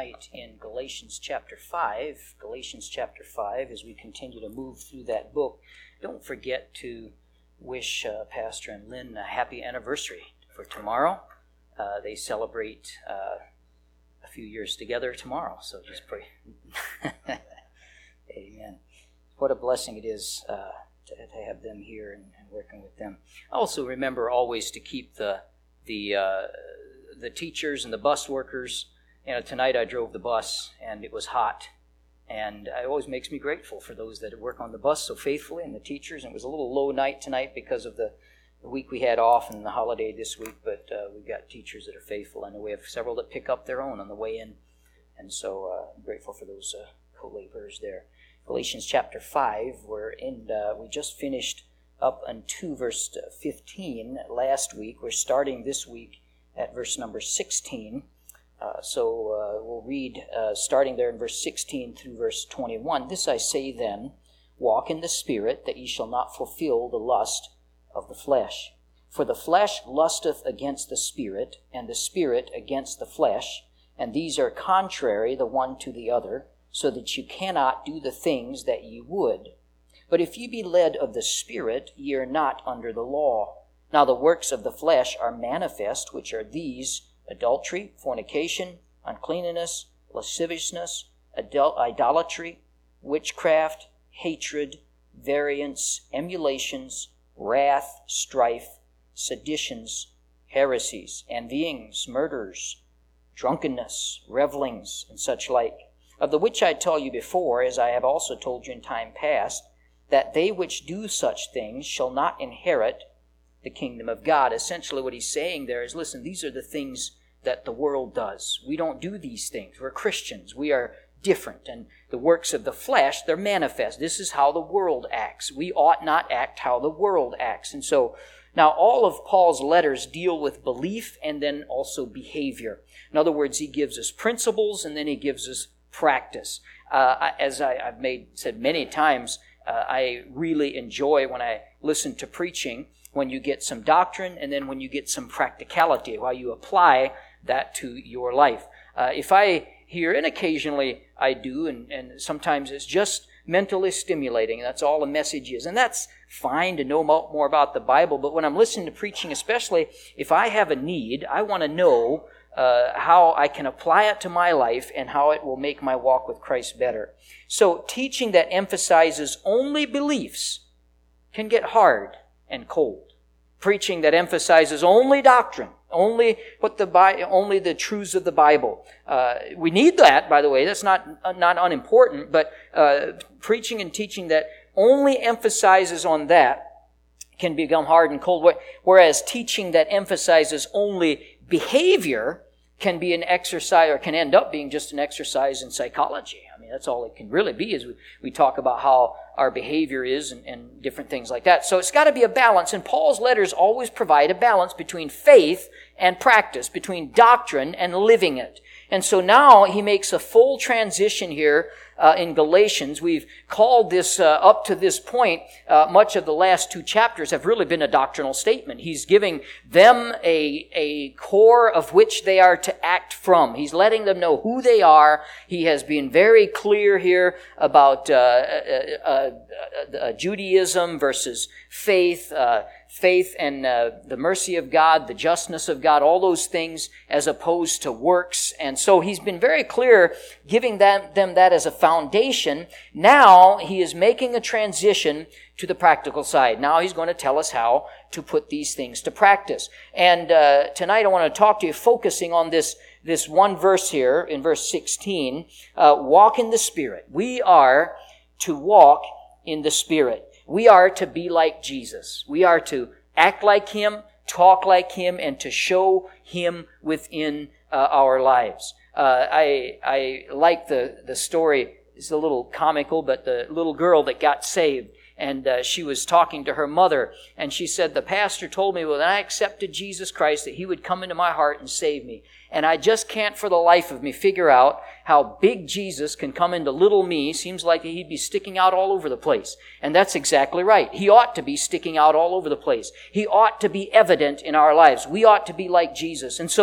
tonight in Galatians chapter 5. Galatians chapter 5, as we continue to move through that book. Don't forget to wish Pastor and Lynn a happy anniversary for tomorrow. They celebrate a few years together tomorrow, so just pray. Amen. What a blessing it is to have them here and working with them. Also remember always to keep the teachers and the bus workers. Tonight I drove the bus and it was hot, and it always makes me grateful for those that work on the bus so faithfully, and the teachers. And it was a little low night tonight because of the week we had off and the holiday this week, but we've got teachers that are faithful. I know we have several that pick up their own on the way in, and so I'm grateful for those co-laborers there. Galatians chapter 5, we just finished up unto verse 15 last week. We're starting this week at verse number 16. So we'll read starting there in verse 16 through verse 21. This I say then, walk in the Spirit, that ye shall not fulfill the lust of the flesh. For the flesh lusteth against the Spirit, and the Spirit against the flesh, and these are contrary the one to the other, so that you cannot do the things that ye would. But if ye be led of the Spirit, ye are not under the law. Now the works of the flesh are manifest, which are these: adultery, fornication, uncleanness, lasciviousness, idolatry, witchcraft, hatred, variance, emulations, wrath, strife, seditions, heresies, envyings, murders, drunkenness, revelings, and such like, of the which I tell you before, as I have also told you in time past, that they which do such things shall not inherit the kingdom of God. Essentially what he's saying there is, listen, these are the things that the world does. We don't do these things. We're Christians. We are different. And the works of the flesh, they're manifest. This is how the world acts. We ought not act how the world acts. And so now all of Paul's letters deal with belief and then also behavior. In other words, he gives us principles and then he gives us practice. As I've said many times, I really enjoy when I listen to preaching, when you get some doctrine and then when you get some practicality, how you apply that to your life. If I hear, and occasionally I do, and sometimes it's just mentally stimulating, that's all the message is. And that's fine to know more about the Bible, but when I'm listening to preaching, especially if I have a need, I want to know how I can apply it to my life and how it will make my walk with Christ better. So teaching that emphasizes only beliefs can get hard and cold. Preaching that emphasizes only doctrine, only the truths of the Bible. We need that, by the way. That's not unimportant. But preaching and teaching that only emphasizes on that can become hard and cold. Whereas teaching that emphasizes only behavior can be an exercise, or can end up being just an exercise in psychology. I mean, that's all it can really be, is we talk about how our behavior is and different things like that. So it's got to be a balance, and Paul's letters always provide a balance between faith and practice, between doctrine and living it. And so now he makes a full transition here in Galatians. We've called this, up to this point, much of the last two chapters have really been a doctrinal statement. He's giving them a core of which they are to act from. He's letting them know who they are. He has been very clear here about Judaism versus faith, faith and the mercy of God, the justness of God, all those things as opposed to works. And so he's been very clear, giving them that as a foundation. Now he is making a transition to the practical side. Now he's going to tell us how to put these things to practice. And tonight I want to talk to you focusing on this one verse here in verse 16. Walk in the Spirit. We are to walk in the Spirit. We are to be like Jesus. We are to act like Him, talk like Him, and to show Him within our lives. I like the story. It's a little comical, but the little girl that got saved, and she was talking to her mother, and she said, the pastor told me when I accepted Jesus Christ that He would come into my heart and save me. And I just can't for the life of me figure out how big Jesus can come into little me. Seems like He'd be sticking out all over the place. And that's exactly right. He ought to be sticking out all over the place. He ought to be evident in our lives. We ought to be like Jesus. And so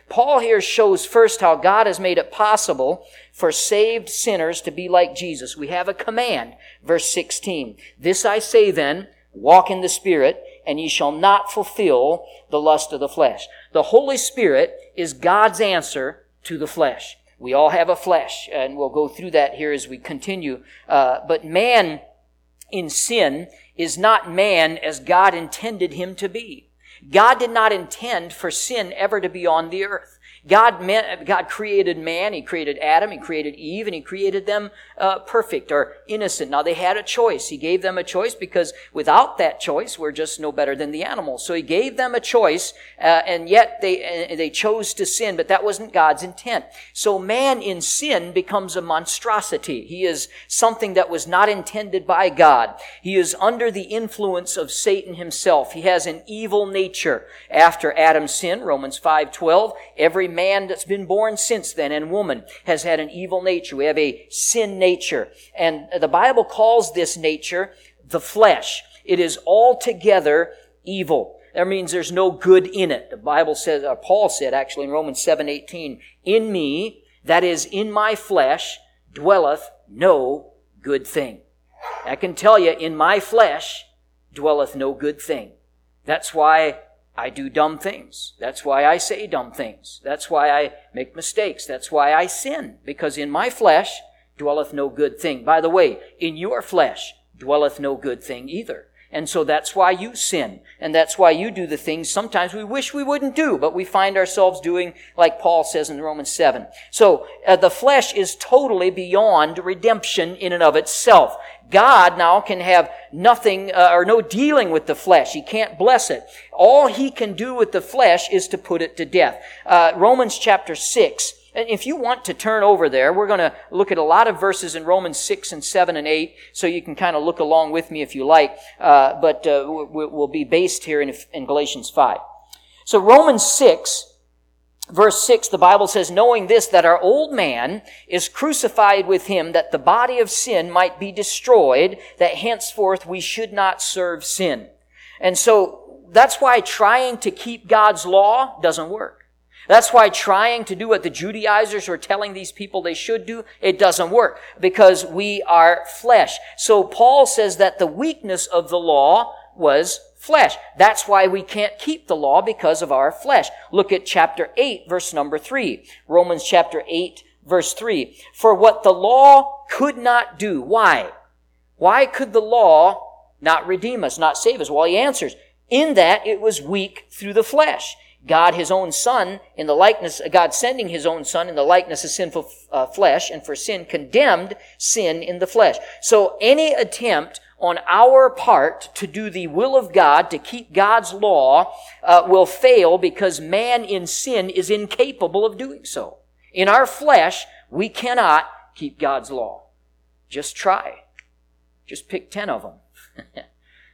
Paul here shows first how God has made it possible for saved sinners to be like Jesus. We have a command, verse 16. This I say then, walk in the Spirit, and ye shall not fulfill the lust of the flesh. The Holy Spirit is God's answer to the flesh. We all have a flesh, and we'll go through that here as we continue. But man in sin is not man as God intended him to be. God did not intend for sin ever to be on the earth. God created man, He created Adam, He created Eve, and He created them perfect or innocent. Now they had a choice. He gave them a choice because without that choice, we're just no better than the animals. So He gave them a choice, and yet they chose to sin, but that wasn't God's intent. So man in sin becomes a monstrosity. He is something that was not intended by God. He is under the influence of Satan himself. He has an evil nature. After Adam's sin, Romans 5:12, every man that's been born since then and woman has had an evil nature. We have a sin nature. And the Bible calls this nature the flesh. It is altogether evil. That means there's no good in it. The Bible says, or Paul said actually in Romans 7:18, in me, that is in my flesh, dwelleth no good thing. I can tell you, in my flesh dwelleth no good thing. That's why I do dumb things. That's why I say dumb things. That's why I make mistakes. That's why I sin. Because in my flesh dwelleth no good thing. By the way, in your flesh dwelleth no good thing either. And so that's why you sin. And that's why you do the things sometimes we wish we wouldn't do, but we find ourselves doing like Paul says in Romans 7. So the flesh is totally beyond redemption in and of itself. God now can have nothing or no dealing with the flesh. He can't bless it. All He can do with the flesh is to put it to death. Romans chapter 6. And if you want to turn over there, we're going to look at a lot of verses in Romans 6 and 7 and 8, so you can kind of look along with me if you like. But we'll be based here in Galatians 5. So Romans 6, verse 6, the Bible says, knowing this, that our old man is crucified with Him, that the body of sin might be destroyed, that henceforth we should not serve sin. And so that's why trying to keep God's law doesn't work. That's why trying to do what the Judaizers were telling these people they should do, it doesn't work, because we are flesh. So Paul says that the weakness of the law was flesh. That's why we can't keep the law, because of our flesh. Look at chapter 8, verse number 3. Romans chapter 8, verse 3. For what the law could not do. Why? Why could the law not redeem us, not save us? Well, he answers, in that it was weak through the flesh. God, His own Son, in the likeness, God sending His own Son in the likeness of sinful flesh, and for sin condemned sin in the flesh. So any attempt on our part to do the will of God, to keep God's law, will fail, because man in sin is incapable of doing so. In our flesh, we cannot keep God's law. Just try. Just pick 10 of them.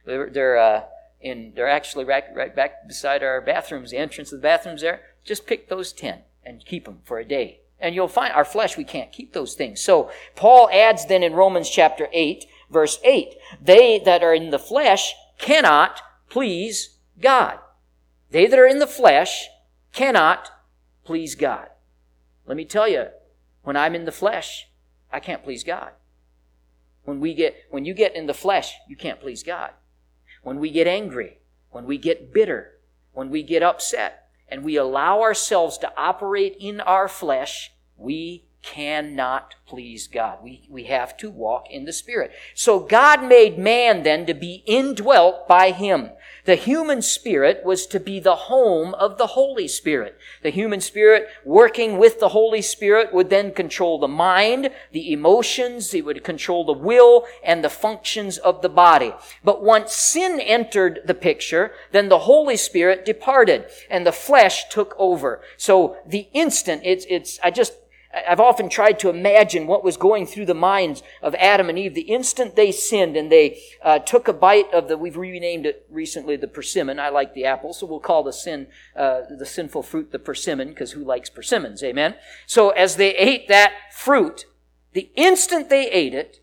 They're actually right back beside our bathrooms, the entrance of the bathrooms there. Just pick those 10 and keep them for a day. And you'll find our flesh, we can't keep those things. So Paul adds then in Romans chapter 8, verse 8, they that are in the flesh cannot please God. They that are in the flesh cannot please God. Let me tell you, when I'm in the flesh, I can't please God. When you get in the flesh, you can't please God. When we get angry, when we get bitter, when we get upset, and we allow ourselves to operate in our flesh, we cannot please God. We have to walk in the Spirit. So God made man then to be indwelt by Him. The human spirit was to be the home of the Holy Spirit. The human spirit working with the Holy Spirit would then control the mind, the emotions, it would control the will, and the functions of the body. But once sin entered the picture, then the Holy Spirit departed, and the flesh took over. So the instant, I've often tried to imagine what was going through the minds of Adam and Eve. The instant they sinned and they took a bite of we've renamed it recently the persimmon. I like the apple, so we'll call the sinful fruit the persimmon, because who likes persimmons, amen? So as they ate that fruit, the instant they ate it,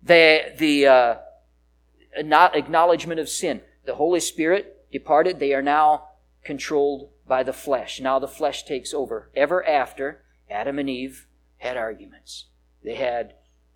the acknowledgement of sin, the Holy Spirit departed. They are now controlled by the flesh. Now the flesh takes over. Ever after, Adam and Eve had arguments. They had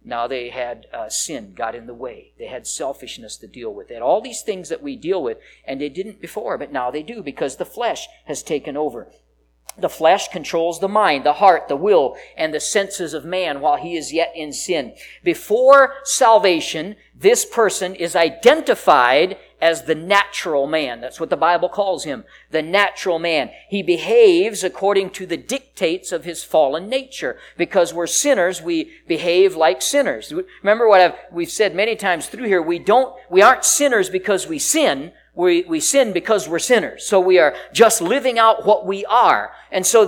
sin got in the way. They had selfishness to deal with. They had all these things that we deal with, and they didn't before, but now they do because the flesh has taken over. The flesh controls the mind, the heart, the will, and the senses of man while he is yet in sin. Before salvation, this person is identified as the natural man. That's what the Bible calls him, the natural man. He behaves according to the dictates of his fallen nature. Because we're sinners, we behave like sinners. Remember what we've said many times through here, we aren't sinners because we sin. We sin because we're sinners. So we are just living out what we are. And so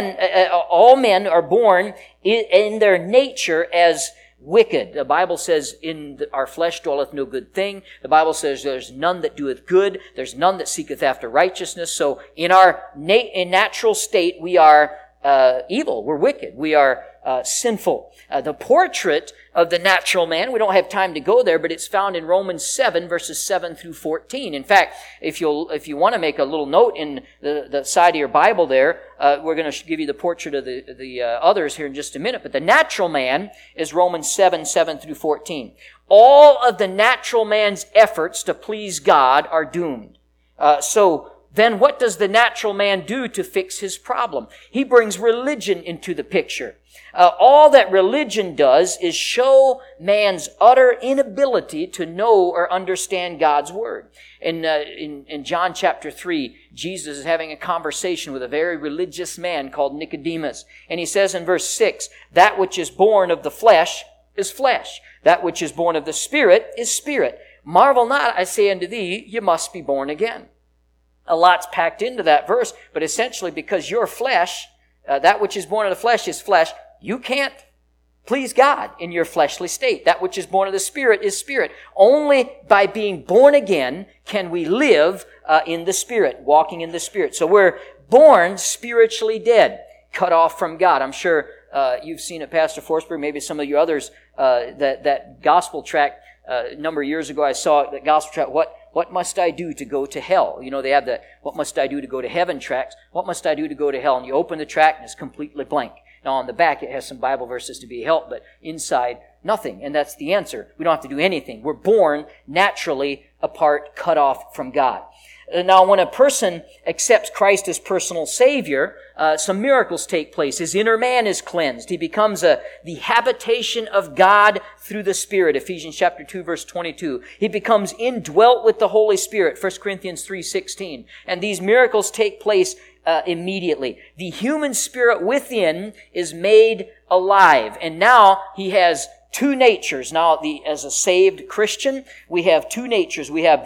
all men are born in their nature as wicked. The Bible says, our flesh dwelleth no good thing. The Bible says there's none that doeth good. There's none that seeketh after righteousness. So in our natural state, we are evil. We're wicked. We are sinful. The portrait of the natural man, we don't have time to go there, but it's found in Romans 7, verses 7 through 14. In fact, if you want to make a little note in the side of your Bible there, we're going to give you the portrait of the others here in just a minute. But the natural man is Romans 7, 7 through 14. All of the natural man's efforts to please God are doomed. So then what does the natural man do to fix his problem? He brings religion into the picture. All that religion does is show man's utter inability to know or understand God's Word. In John chapter 3, Jesus is having a conversation with a very religious man called Nicodemus. And he says in verse 6, "That which is born of the flesh is flesh. That which is born of the Spirit is spirit. Marvel not, I say unto thee, you must be born again." A lot's packed into that verse, but essentially because your flesh, that which is born of the flesh is flesh, you can't please God in your fleshly state. That which is born of the Spirit is spirit. Only by being born again can we live in the Spirit, walking in the Spirit. So we're born spiritually dead, cut off from God. I'm sure you've seen it, Pastor Forsberg, maybe some of you others, that gospel tract a number of years ago I saw that gospel tract, what must I do to go to hell? You know, they have the what must I do to go to heaven tracts. What must I do to go to hell? And you open the tract and it's completely blank. Now on the back it has some Bible verses to be helped, but inside nothing. And that's the answer. We don't have to do anything. We're born naturally apart, cut off from God. Now, when a person accepts Christ as personal Savior, some miracles take place. His inner man is cleansed. He becomes the habitation of God through the Spirit. Ephesians chapter 2, verse 22. He becomes indwelt with the Holy Spirit. 1 Corinthians 3:16. And these miracles take place immediately. The human spirit within is made alive. And now he has two natures. Now, as a saved Christian, we have two natures. We have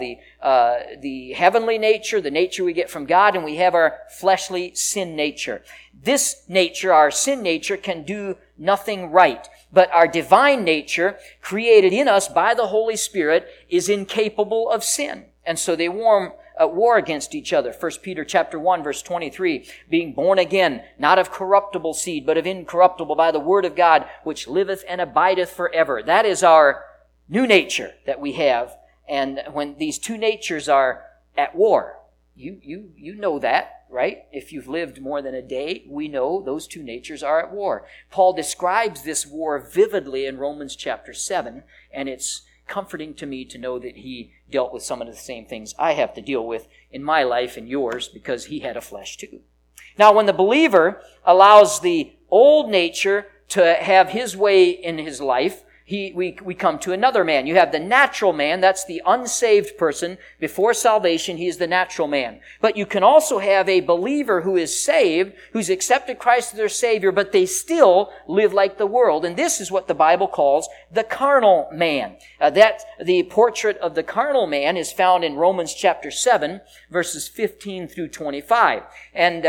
the heavenly nature, the nature we get from God, and we have our fleshly sin nature. This nature, our sin nature, can do nothing right. But our divine nature, created in us by the Holy Spirit, is incapable of sin. And so they war against each other. 1 Peter chapter 1, verse 23, being born again, not of corruptible seed, but of incorruptible by the word of God, which liveth and abideth forever. That is our new nature that we have. And when these two natures are at war, you know that, right? If you've lived more than a day, we know those two natures are at war. Paul describes this war vividly in Romans chapter 7, and it's comforting to me to know that he dealt with some of the same things I have to deal with in my life and yours, because he had a flesh too. Now, when the believer allows the old nature to have his way in his life, we come to another man. You have the natural man, that's the unsaved person. Before salvation, he is the natural man. But you can also have a believer who is saved, who's accepted Christ as their Savior, but they still live like the world. And this is what the Bible calls the carnal man. The portrait of the carnal man is found in Romans chapter 7, verses 15 through 25. And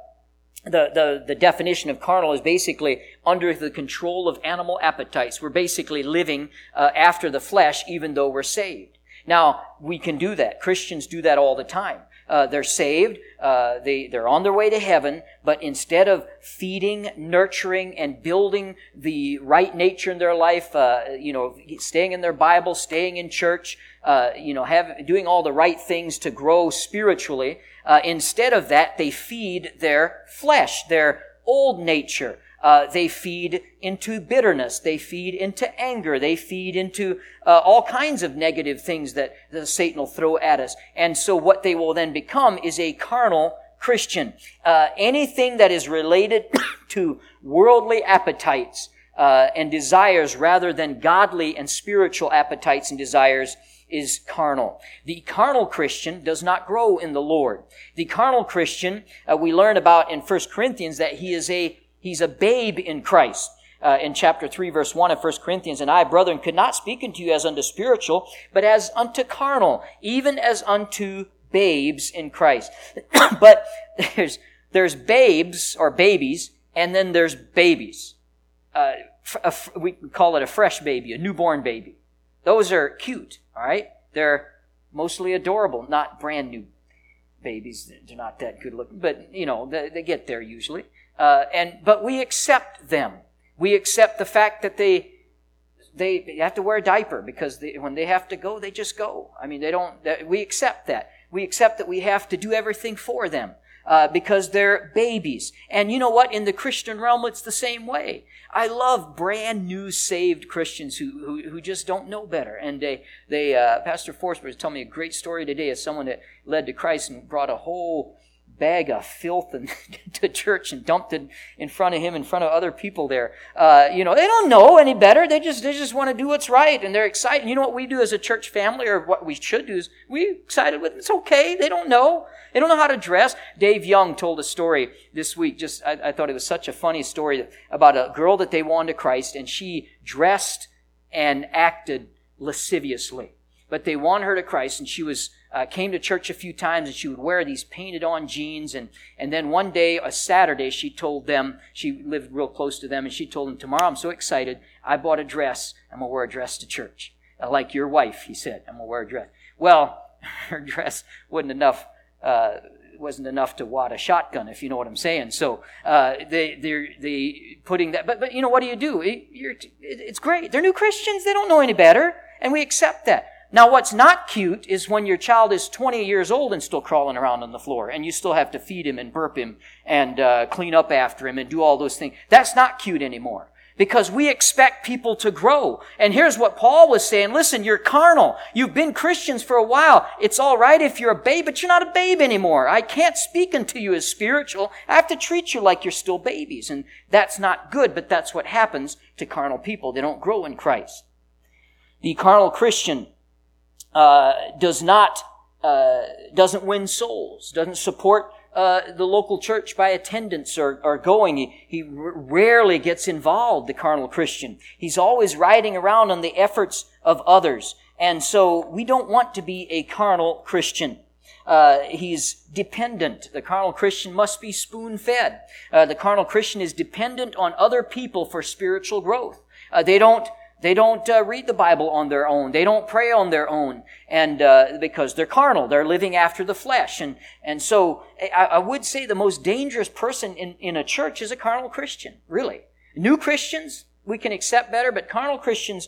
the definition of carnal is basically under the control of animal appetites. We're basically living after the flesh, even though we're saved. Now, we can do that. Christians do that all the time. they're saved, they're on their way to heaven, but instead of feeding, nurturing, and building the right nature in their life, staying in their Bible, staying in church, doing all the right things to grow spiritually, instead of that, they feed their flesh, their old nature. They feed into bitterness. They feed into anger. They feed into all kinds of negative things that Satan will throw at us. And so what they will then become is a carnal Christian. Anything that is related to worldly appetites and desires rather than godly and spiritual appetites and desires is carnal. The carnal Christian does not grow in the Lord. The carnal Christian, we learn about in 1 Corinthians that he's a babe in Christ. In chapter 3, verse 1 of 1 Corinthians, "And I, brethren, could not speak unto you as unto spiritual, but as unto carnal, even as unto babes in Christ." But there's babes or babies, and then there's babies. We call it a fresh baby, a newborn baby. Those are cute, all right? They're mostly adorable, not brand new babies. They're not that good looking, but, they get there usually. But we accept them. We accept the fact that they have to wear a diaper because when they have to go, they just go. I mean, we accept that. We accept that we have to do everything for them because they're babies. And you know what? In the Christian realm, it's the same way. I love brand new saved Christians who just don't know better. And Pastor Forsberg was telling me a great story today of someone that led to Christ and brought a whole bag of filth to church and dumped it in front of him, in front of other people there. They don't know any better. They just want to do what's right, and they're excited. You know what we do as a church family, or what we should do, is we're excited with them. It's okay. They don't know. They don't know how to dress. Dave Young told a story this week. I thought it was such a funny story about a girl that they won to Christ, and she dressed and acted lasciviously. But they won her to Christ, and she came to church a few times, and she would wear these painted-on jeans. And then one day, a Saturday, she told them, she lived real close to them, and she told them, "Tomorrow I'm so excited, I bought a dress. I'm going to wear a dress to church. Like your wife," he said. "I'm going to wear a dress." Well, her dress wasn't enough to wad a shotgun, if you know what I'm saying. So they putting that. But what do? It's great. They're new Christians. They don't know any better, and we accept that. Now, what's not cute is when your child is 20 years old and still crawling around on the floor, and you still have to feed him and burp him and clean up after him and do all those things. That's not cute anymore, because we expect people to grow. And here's what Paul was saying. Listen, you're carnal. You've been Christians for a while. It's all right if you're a babe, but you're not a babe anymore. I can't speak unto you as spiritual. I have to treat you like you're still babies. And that's not good, but that's what happens to carnal people. They don't grow in Christ. The carnal Christian doesn't win souls, doesn't support the local church by attendance or going. He rarely gets involved, the carnal Christian. He's always riding around on the efforts of others. And so we don't want to be a carnal Christian. He's dependent. The carnal Christian must be spoon-fed. The carnal Christian is dependent on other people for spiritual growth. They don't read the Bible on their own. They don't pray on their own, and because they're carnal, they're living after the flesh. And so I would say the most dangerous person in a church is a carnal Christian. Really, new Christians we can accept better, but carnal Christians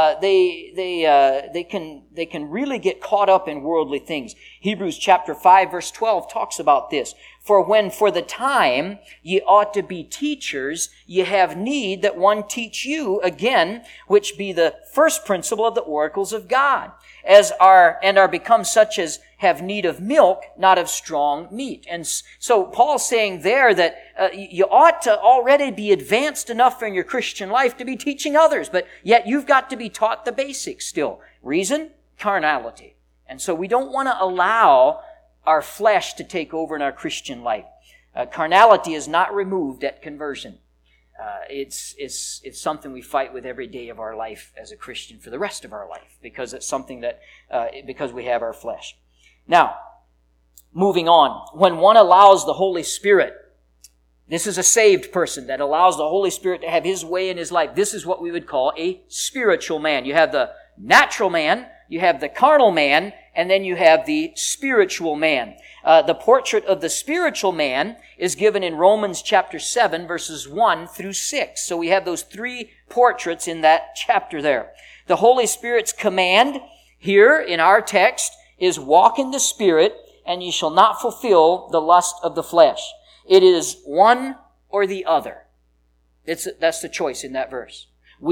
they can really get caught up in worldly things. Hebrews chapter 5 verse 12 talks about this. "For when for the time ye ought to be teachers, ye have need that one teach you again, which be the first principle of the oracles of God, and are become such as have need of milk, not of strong meat." And so Paul's saying there that you ought to already be advanced enough in your Christian life to be teaching others, but yet you've got to be taught the basics still. Reason? Carnality. And so we don't want to allow our flesh to take over in our Christian life. Carnality is not removed at conversion. It's something we fight with every day of our life as a Christian for the rest of our life, because it's something that because we have our flesh. Now, moving on, when one allows the Holy Spirit, this is a saved person that allows the Holy Spirit to have His way in his life. This is what we would call a spiritual man. You have the natural man, you have the carnal man, and then you have the spiritual man. The portrait of the spiritual man is given in Romans chapter 7, verses 1 through 6. So we have those three portraits in that chapter there. The Holy Spirit's command here in our text is walk in the Spirit, and ye shall not fulfill the lust of the flesh. It is one or the other. That's the choice in that verse.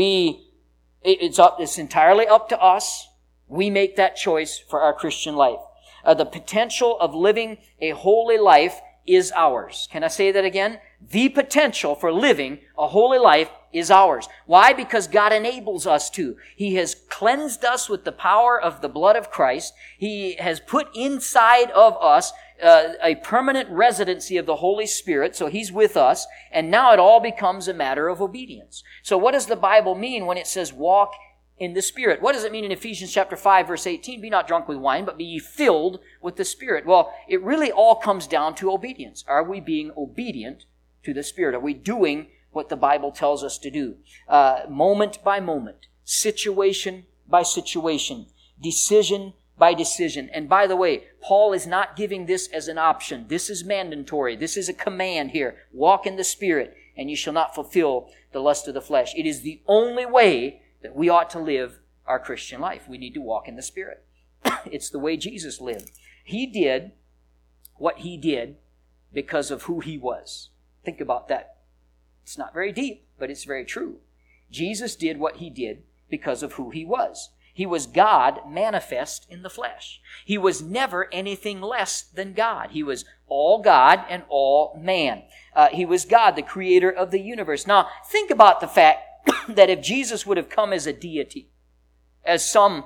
It's entirely up to us. We make that choice for our Christian life. The potential of living a holy life is ours. Can I say that again? The potential for living a holy life is ours. Why? Because God enables us to. He has cleansed us with the power of the blood of Christ. He has put inside of us a permanent residency of the Holy Spirit, so He's with us, and now it all becomes a matter of obedience. So what does the Bible mean when it says walk in the Spirit? What does it mean in Ephesians chapter 5, verse 18? Be not drunk with wine, but be ye filled with the Spirit. Well, it really all comes down to obedience. Are we being obedient to the Spirit? Are we doing what the Bible tells us to do? Moment by moment, situation by situation, decision by decision. And by the way, Paul is not giving this as an option. This is mandatory. This is a command here. Walk in the Spirit, and you shall not fulfill the lust of the flesh. It is the only way that we ought to live our Christian life. We need to walk in the Spirit. It's the way Jesus lived. He did what He did because of who He was. Think about that. It's not very deep, but it's very true. Jesus did what He did because of who He was. He was God manifest in the flesh. He was never anything less than God. He was all God and all man. He was God, the creator of the universe. Now, think about the fact that if Jesus would have come as a deity, as some,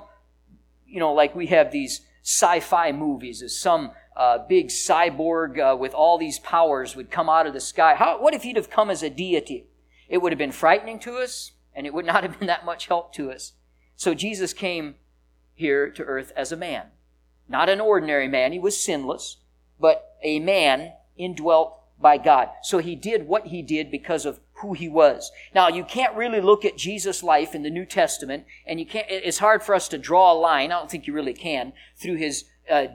like we have these sci-fi movies, as some big cyborg with all these powers would come out of the sky. What if He'd have come as a deity? It would have been frightening to us, and it would not have been that much help to us. So Jesus came here to earth as a man. Not an ordinary man. He was sinless, but a man indwelt by God. So He did what He did because of who He was. Now, you can't really look at Jesus' life in the New Testament, and it's hard for us to draw a line, I don't think you really can, through His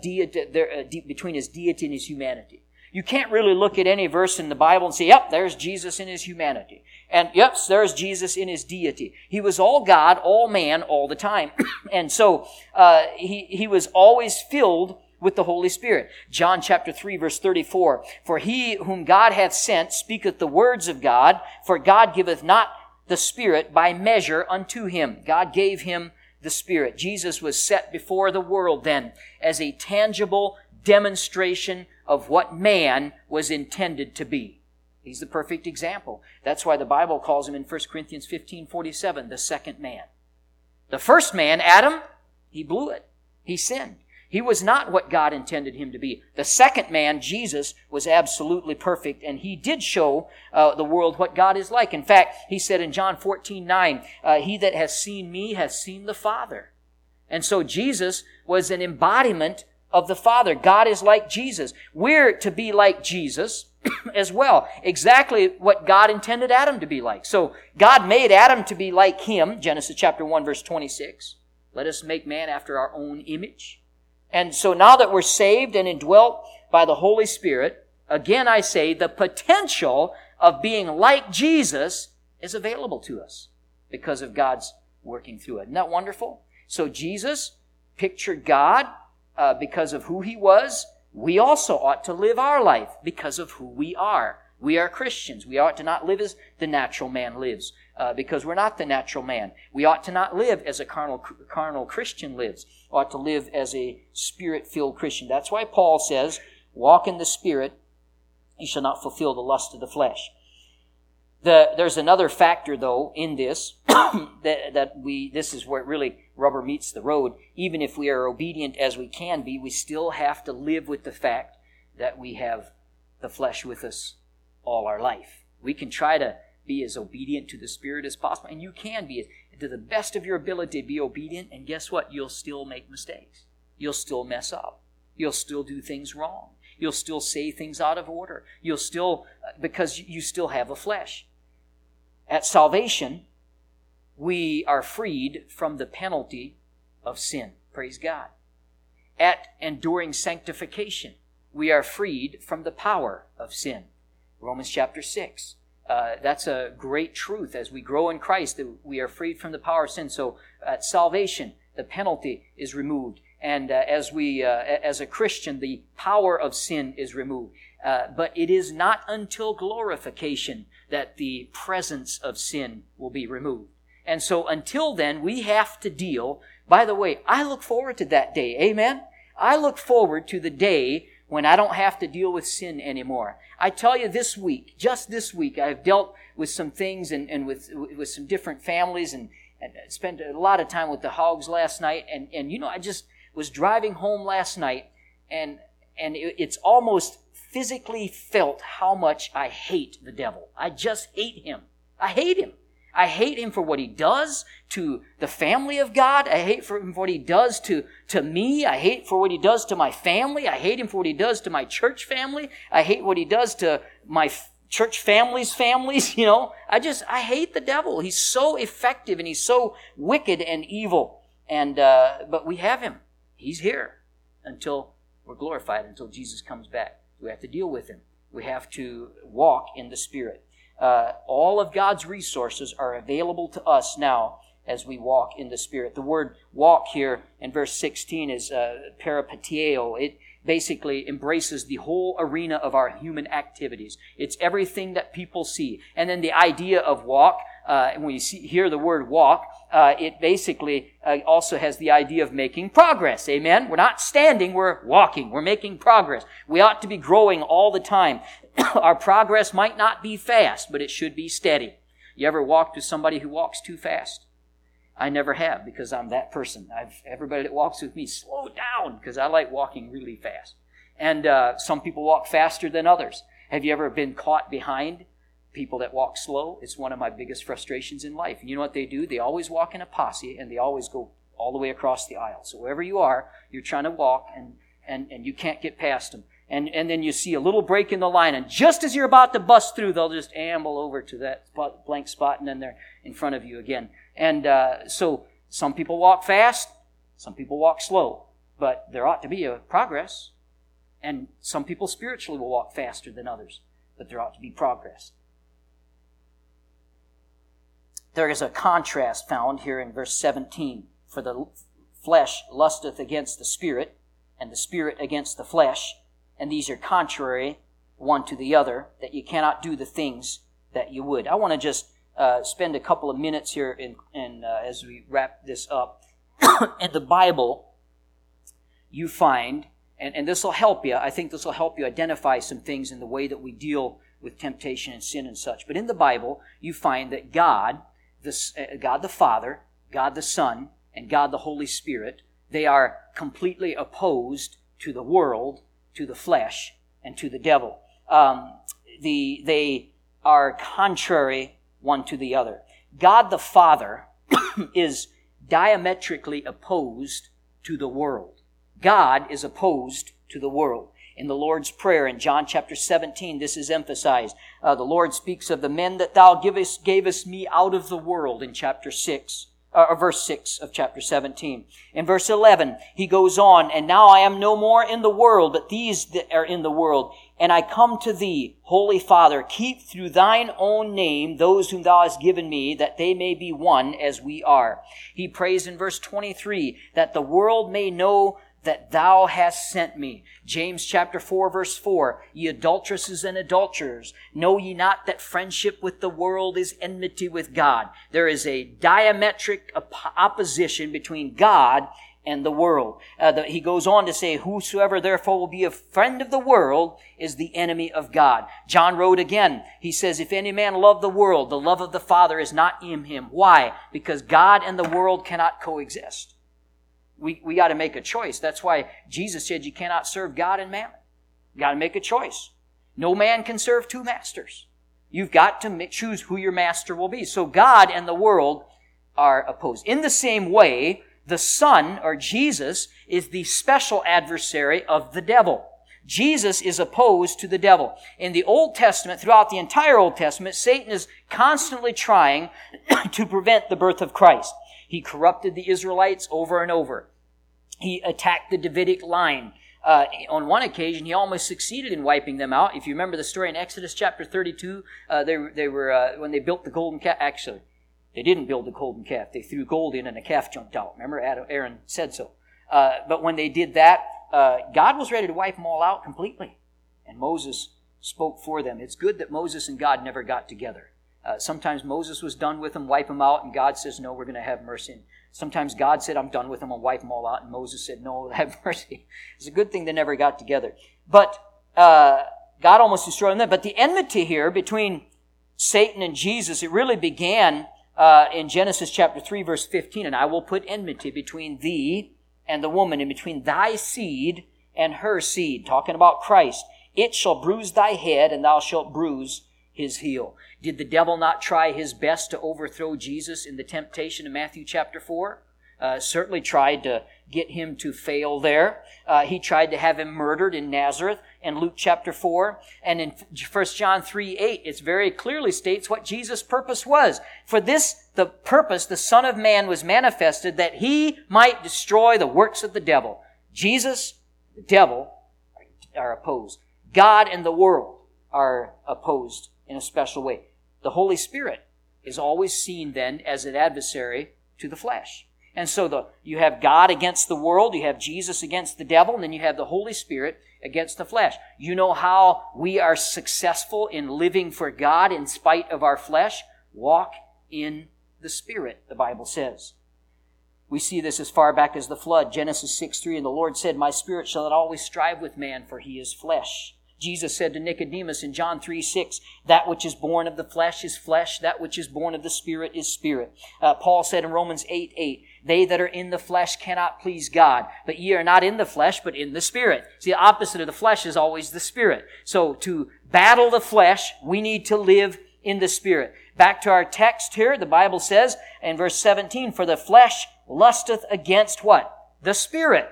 between His deity and His humanity. You can't really look at any verse in the Bible and say, yep, there's Jesus in His humanity. And yep, there's Jesus in His deity. He was all God, all man, all the time. And so he was always filled with the Holy Spirit. John chapter 3, verse 34. For He whom God hath sent speaketh the words of God, for God giveth not the Spirit by measure unto Him. God gave Him the Spirit. Jesus was set before the world then as a tangible demonstration of what man was intended to be. He's the perfect example. That's why the Bible calls Him in 1 Corinthians 15:47, the second man. The first man, Adam, he blew it. He sinned. He was not what God intended him to be. The second man, Jesus, was absolutely perfect, and He did show the world what God is like. In fact, He said in John 14:9, He that has seen Me has seen the Father. And so Jesus was an embodiment of the Father. God is like Jesus. We're to be like Jesus as well. Exactly what God intended Adam to be like. So God made Adam to be like Him, Genesis chapter 1, verse 26. Let us make man after our own image. And so now that we're saved and indwelt by the Holy Spirit, again I say the potential of being like Jesus is available to us because of God's working through it. Isn't that wonderful? So Jesus pictured God because of who He was. We also ought to live our life because of who we are. We are Christians. We ought to not live as the natural man lives because we're not the natural man. We ought to not live as a carnal Christian lives. We ought to live as a Spirit-filled Christian. That's why Paul says, walk in the Spirit, you shall not fulfill the lust of the flesh. There's another factor, though, in this, this is where it really rubber meets the road. Even if we are obedient as we can be, we still have to live with the fact that we have the flesh with us all our life. We can try to be as obedient to the Spirit as possible, and you can be to the best of your ability be obedient, and guess what? You'll still make mistakes. You'll still mess up. You'll still do things wrong. You'll still say things out of order. You'll still, because you still have a flesh. At salvation, we are freed from the penalty of sin. Praise God. at and during sanctification, we are freed from the power of sin. Romans chapter 6. That's a great truth. As we grow in Christ, that we are freed from the power of sin. So at salvation, the penalty is removed. And as a Christian, the power of sin is removed. But it is not until glorification that the presence of sin will be removed. And so until then, we have to deal. By the way, I look forward to that day. Amen? I look forward to the day when I don't have to deal with sin anymore. I tell you, just this week, I've dealt with some things and with some different families and spent a lot of time with the Hogs last night. And you know, I just was driving home last night, and it's almost physically felt how much I hate the devil. I just hate him. I hate him. I hate him for what he does to the family of God. I hate for him for what he does to me. I hate for what he does to my family. I hate him for what he does to my church family. I hate what he does to my church families, you know. I hate the devil. He's so effective and he's so wicked and evil. And but we have him. He's here until we're glorified, until Jesus comes back. We have to deal with him. We have to walk in the Spirit. All of God's resources are available to us now as we walk in the Spirit. The word walk here in verse 16 is peripateo. It basically embraces the whole arena of our human activities. It's everything that people see. And then the idea of walk, when you hear the word walk, it basically also has the idea of making progress. Amen? We're not standing, we're walking. We're making progress. We ought to be growing all the time. Our progress might not be fast, but it should be steady. You ever walked with somebody who walks too fast? I never have, because I'm that person. Everybody that walks with me, slow down, because I like walking really fast. And some people walk faster than others. Have you ever been caught behind people that walk slow? It's one of my biggest frustrations in life. And you know what they do? They always walk in a posse, and they always go all the way across the aisle. So wherever you are, you're trying to walk, and you can't get past them. And then you see a little break in the line, and just as you're about to bust through, they'll just amble over to that blank spot, and then they're in front of you again. And so some people walk fast, some people walk slow, but there ought to be a progress. And some people spiritually will walk faster than others, but there ought to be progress. There is a contrast found here in verse 17. For the flesh lusteth against the Spirit, and the Spirit against the flesh, and these are contrary one to the other, that you cannot do the things that you would. I want to just spend a couple of minutes here as we wrap this up. In the Bible, you find, and this will help you, I think this will help you identify some things in the way that we deal with temptation and sin and such. But in the Bible, you find that God the Father, God the Son, and God the Holy Spirit, they are completely opposed to the world, to the flesh, and to the devil. They are contrary one to the other. God the Father is diametrically opposed to the world. God is opposed to the world. In the Lord's Prayer in John chapter 17, this is emphasized. The Lord speaks of the men that thou gavest me out of the world in chapter 6. Verse 6 of chapter 17. In verse 11, he goes on, and now I am no more in the world, but these that are in the world. And I come to thee, Holy Father, keep through thine own name those whom thou hast given me, that they may be one as we are. He prays in verse 23, that the world may know that thou hast sent me. James chapter 4 verse 4, ye adulteresses and adulterers, know ye not that friendship with the world is enmity with God? There is a diametric opposition between God and the world. He goes on to say, whosoever therefore will be a friend of the world is the enemy of God. John wrote again, he says, if any man love the world, the love of the Father is not in him. Why? Because God and the world cannot coexist. We got to make a choice. That's why Jesus said you cannot serve God and mammon. You got to make a choice. No man can serve two masters. You've got to choose who your master will be. So God and the world are opposed. In the same way, the Son, or Jesus, is the special adversary of the devil. Jesus is opposed to the devil. In the Old Testament, throughout the entire Old Testament, Satan is constantly trying to prevent the birth of Christ. He corrupted the Israelites over and over. He attacked the Davidic line. On one occasion, he almost succeeded in wiping them out. If you remember the story in Exodus chapter 32, they were when they built the golden calf. Actually, they didn't build the golden calf. They threw gold in and the calf jumped out. Remember, Aaron said so. But when they did that, God was ready to wipe them all out completely. And Moses spoke for them. It's good that Moses and God never got together. Sometimes Moses was done with them, wipe them out, and God says, no, we're going to have mercy. Sometimes God said, I'm done with them, I'll wipe them all out. And Moses said, no, have mercy. It's a good thing they never got together. But God almost destroyed them. But the enmity here between Satan and Jesus, it really began in Genesis chapter 3, verse 15. And I will put enmity between thee and the woman, and between thy seed and her seed. Talking about Christ. It shall bruise thy head, and thou shalt bruise his heel. Did the devil not try his best to overthrow Jesus in the temptation in Matthew chapter 4? Certainly tried to get him to fail there. He tried to have him murdered in Nazareth in Luke chapter 4. And in 1 John 3:8, it very clearly states what Jesus' purpose was. For this, the purpose, the Son of Man was manifested that he might destroy the works of the devil. Jesus, the devil, are opposed. God and the world are opposed in a special way. The Holy Spirit is always seen then as an adversary to the flesh. And so you have God against the world, you have Jesus against the devil, and then you have the Holy Spirit against the flesh. You know how we are successful in living for God in spite of our flesh? Walk in the Spirit, the Bible says. We see this as far back as the flood. Genesis 6:3, and the Lord said, my spirit shall not always strive with man, for he is flesh. Jesus said to Nicodemus in John 3:6, that which is born of the flesh is flesh, that which is born of the Spirit is spirit. Paul said in Romans 8:8, they that are in the flesh cannot please God, but ye are not in the flesh, but in the Spirit. See, the opposite of the flesh is always the Spirit. So to battle the flesh, we need to live in the Spirit. Back to our text here, the Bible says in verse 17, for the flesh lusteth against what? The Spirit.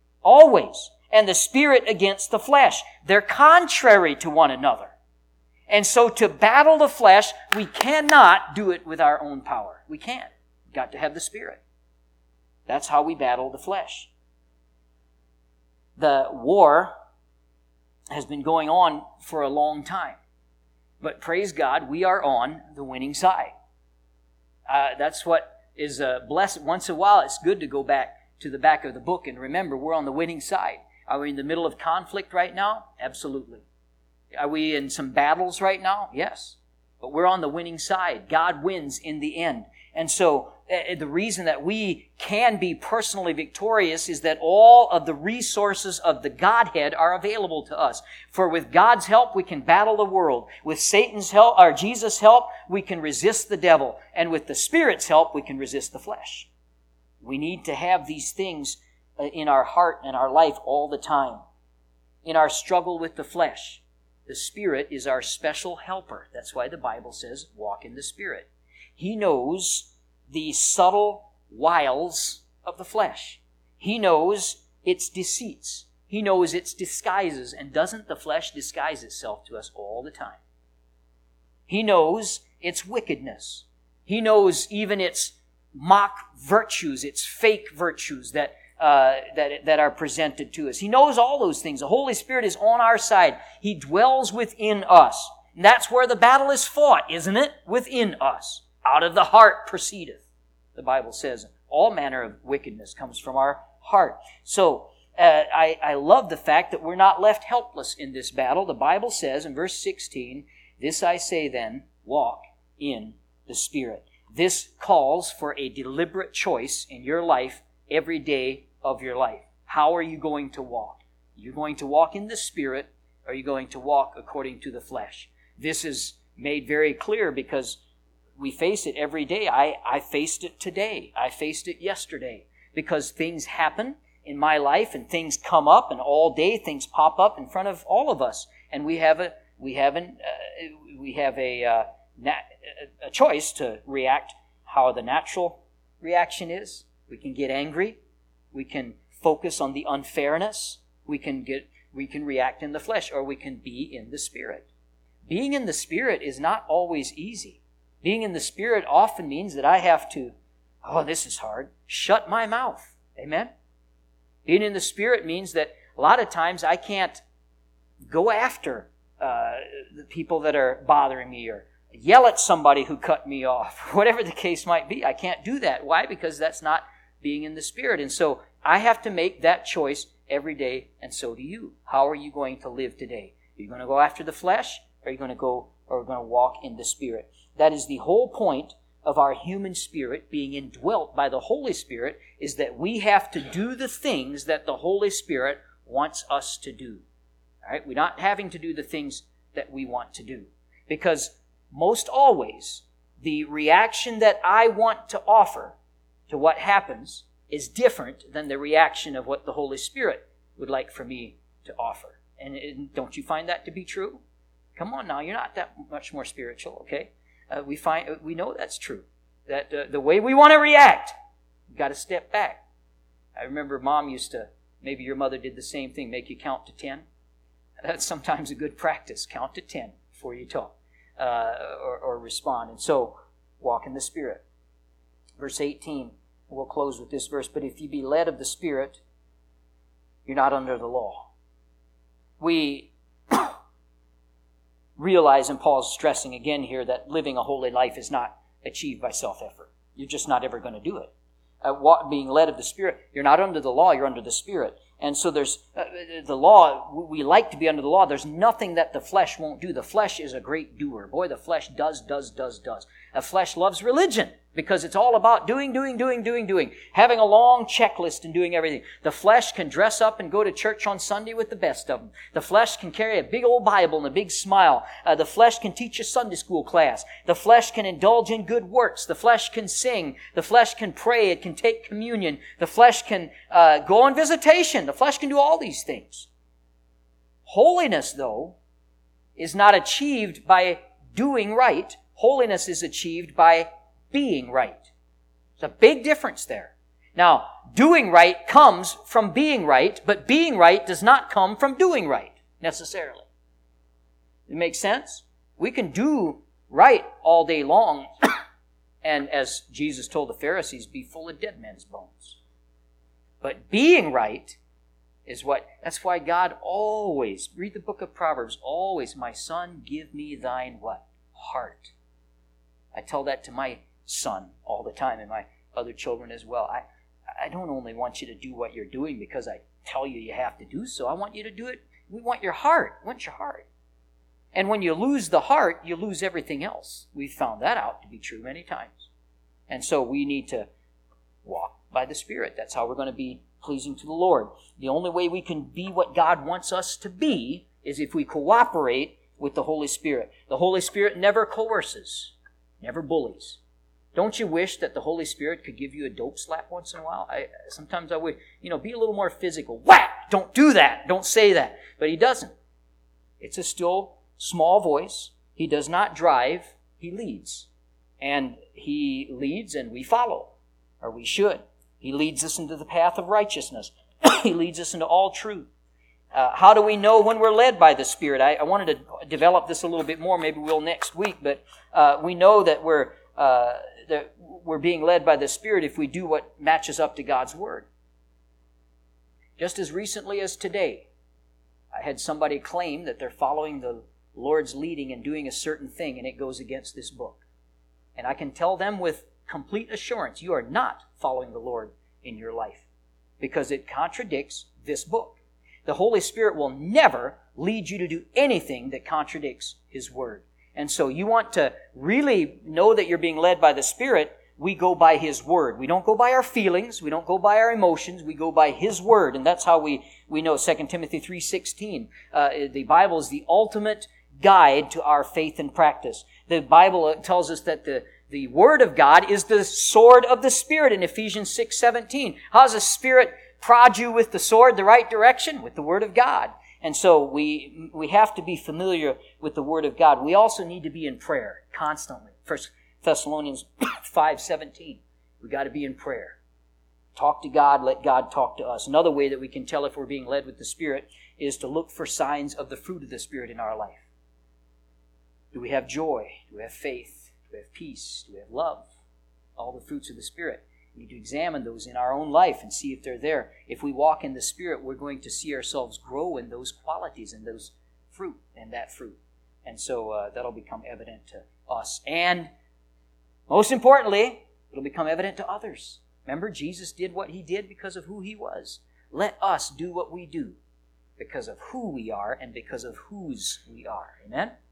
Always. And the Spirit against the flesh. They're contrary to one another. And so to battle the flesh, we cannot do it with our own power. We can't. We've got to have the Spirit. That's how we battle the flesh. The war has been going on for a long time. But praise God, we are on the winning side. That's what is blessed. Once in a while, it's good to go back to the back of the book and remember we're on the winning side. Are we in the middle of conflict right now? Absolutely. Are we in some battles right now? Yes. But we're on the winning side. God wins in the end. And so the reason that we can be personally victorious is that all of the resources of the Godhead are available to us. For with God's help, we can battle the world. With Satan's help, or Jesus' help, we can resist the devil. And with the Spirit's help, we can resist the flesh. We need to have these things in our heart and our life all the time. In our struggle with the flesh, the Spirit is our special helper. That's why the Bible says, walk in the Spirit. He knows the subtle wiles of the flesh. He knows its deceits. He knows its disguises. And doesn't the flesh disguise itself to us all the time? He knows its wickedness. He knows even its mock virtues, its fake virtues that are presented to us. He knows all those things. The Holy Spirit is on our side. He dwells within us. And that's where the battle is fought, isn't it? Within us. Out of the heart proceedeth, the Bible says. All manner of wickedness comes from our heart. So, I love the fact that we're not left helpless in this battle. The Bible says in verse 16, this I say then, walk in the Spirit. This calls for a deliberate choice in your life every day of your life. How are you going to walk? Are you going to walk in the Spirit, or are you going to walk according to the flesh? This is made very clear because we face it every day. I faced it today. I faced it yesterday. Because things happen in my life and things come up, and all day things pop up in front of all of us. And we have a choice to react how the natural reaction is. We can get angry. We can focus on the unfairness. We can react in the flesh, or we can be in the Spirit. Being in the Spirit is not always easy. Being in the Spirit often means that I have to, this is hard, shut my mouth. Amen? Being in the Spirit means that a lot of times I can't go after the people that are bothering me or yell at somebody who cut me off, whatever the case might be. I can't do that. Why? Because that's not being in the Spirit. And so I have to make that choice every day, and so do you. How are you going to live today? Are you going to go after the flesh, or are you going to walk in the Spirit? That is the whole point of our human spirit being indwelt by the Holy Spirit, is that we have to do the things that the Holy Spirit wants us to do. All right? We're not having to do the things that we want to do. Because most always, the reaction that I want to offer to what happens is different than the reaction of what the Holy Spirit would like for me to offer. And don't you find that to be true? Come on now, you're not that much more spiritual, okay? We know that's true. That the way we want to react, we've got to step back. I remember Mom used to, maybe your mother did the same thing, make you count to 10. That's sometimes a good practice. Count to 10 before you talk or respond. And so, walk in the Spirit. Verse 18, we'll close with this verse. But if you be led of the Spirit, you're not under the law. We realize, and Paul's stressing again here, that living a holy life is not achieved by self-effort. You're just not ever going to do it. Being led of the Spirit, you're not under the law, you're under the Spirit. And so there's the law, we like to be under the law. There's nothing that the flesh won't do. The flesh is a great doer. Boy, the flesh does. The flesh loves religion because it's all about doing. Having a long checklist and doing everything. The flesh can dress up and go to church on Sunday with the best of them. The flesh can carry a big old Bible and a big smile. The flesh can teach a Sunday school class. The flesh can indulge in good works. The flesh can sing. The flesh can pray. It can take communion. The flesh can go on visitation. The flesh can do all these things. Holiness, though, is not achieved by doing right. Holiness is achieved by being right. There's a big difference there. Now, doing right comes from being right, but being right does not come from doing right, necessarily. It makes sense? We can do right all day long, and as Jesus told the Pharisees, be full of dead men's bones. But being right is that's why God always, read the book of Proverbs, always, my son, give me thine what? Heart. I tell that to my son all the time, and my other children as well. I don't only want you to do what you're doing because I tell you you have to do so. I want you to do it. We want your heart. We want your heart. And when you lose the heart, you lose everything else. We've found that out to be true many times. And so we need to walk by the Spirit. That's how we're going to be pleasing to the Lord. The only way we can be what God wants us to be is if we cooperate with the Holy Spirit. The Holy Spirit never coerces, never bullies. Don't you wish that the Holy Spirit could give you a dope slap once in a while? Sometimes I would, be a little more physical. Whack! Don't do that. Don't say that. But He doesn't. It's a still, small voice. He does not drive. He leads. And He leads and we follow. Or we should. He leads us into the path of righteousness. He leads us into all truth. How do we know when we're led by the Spirit? I wanted to develop this a little bit more. Maybe we'll next week. But we know that we're being led by the Spirit if we do what matches up to God's Word. Just as recently as today, I had somebody claim that they're following the Lord's leading and doing a certain thing, and it goes against this book. And I can tell them with complete assurance, you are not following the Lord in your life because it contradicts this book. The Holy Spirit will never lead you to do anything that contradicts His Word. And so you want to really know that you're being led by the Spirit, we go by His Word. We don't go by our feelings. We don't go by our emotions. We go by His Word. And that's how we know 2 Timothy 3:16. The Bible is the ultimate guide to our faith and practice. The Bible tells us that the Word of God is the sword of the Spirit in Ephesians 6:17. How does the Spirit prod you with the sword the right direction? With the Word of God. And so we have to be familiar with the Word of God. We also need to be in prayer constantly. 1 Thessalonians 5:17. We got to be in prayer. Talk to God, let God talk to us. Another way that we can tell if we're being led with the Spirit is to look for signs of the fruit of the Spirit in our life. Do we have joy? Do we have faith? Do we have peace? Do we have love? All the fruits of the Spirit. We need to examine those in our own life and see if they're there. If we walk in the Spirit, we're going to see ourselves grow in those qualities and those fruit and that fruit. And so that'll become evident to us. And most importantly, it'll become evident to others. Remember, Jesus did what he did because of who he was. Let us do what we do because of who we are and because of whose we are. Amen?